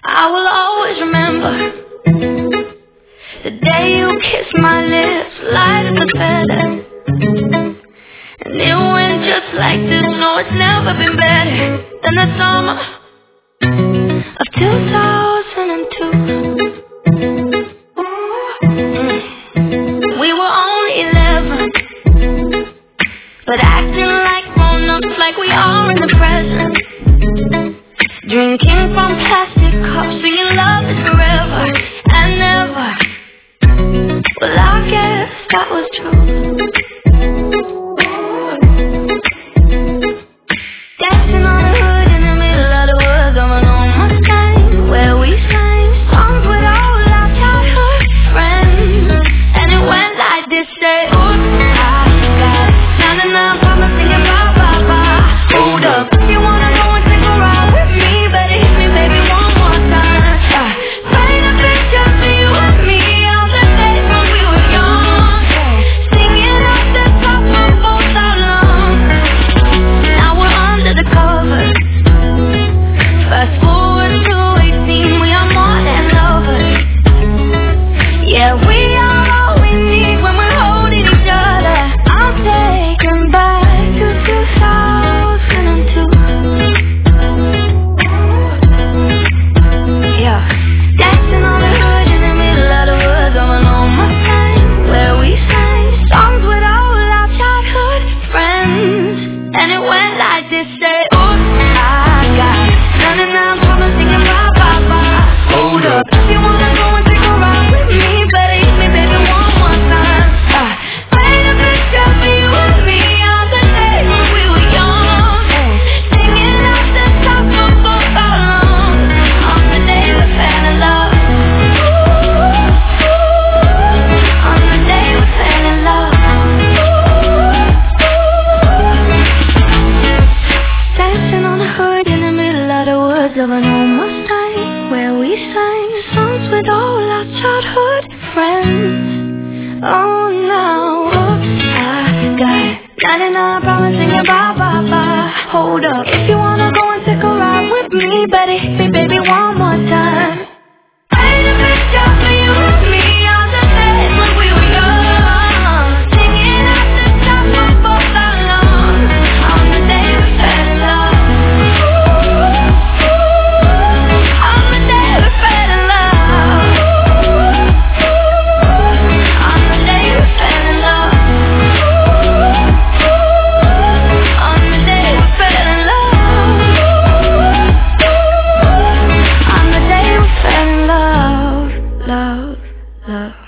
I will always remember the day you kissed my lips, light as a feather. And it went just like this. No, it's never been better than the summer of 2002. We were only 11, but acting like grown-ups, like we are in the present. Drinking from plastic cups, singing love is forever and never. Well, I guess that was true. Dancing on the hood in the middle of the woods of an old Mustang, where we sang songs with all our childhood friends. And it went like this, say, oops, I got na-na-na, mama singing ba-ba-ba. Hold up, if you wanna go and take a ride with me, better hit me, baby, one more time. Paint a picture for you and me on the days when we were young, singing off the top of both our lungs. Now we're under the covers. Fast forward to 18, we are more than lovers. Yeah, we are all we need when we're holding each other. I'm taken back to 2002. Yeah, dancing on the hood in the middle of the woods of an old Mustang, where we sang songs with all our childhood friends. And it went like this, say, oops, I got na-na-na, mama singing ba-ba-ba. Hold up, if you wanna go and take a ride with me, better hit me, baby, one more time. Paint a picture for you and me on the day when we were young, singing off the top of both our lungs on the day we fell in love. On the day we fell in love. Dancing on the hood in the middle of the woods of an old Mustang, where we sang songs with all our childhood friends. Oh, now, whoops, I got 99 promising you bye-bye-bye. Hold up, if you wanna go and take a ride with me, better hit me, baby, one more time. Paint a picture for you and me on the days when we were young, singing at the top of both our lungs on the day we fell in love. On the day we fell in love. On the day we fell in love. On the day we fell in love. On the day we fell in love, love, love.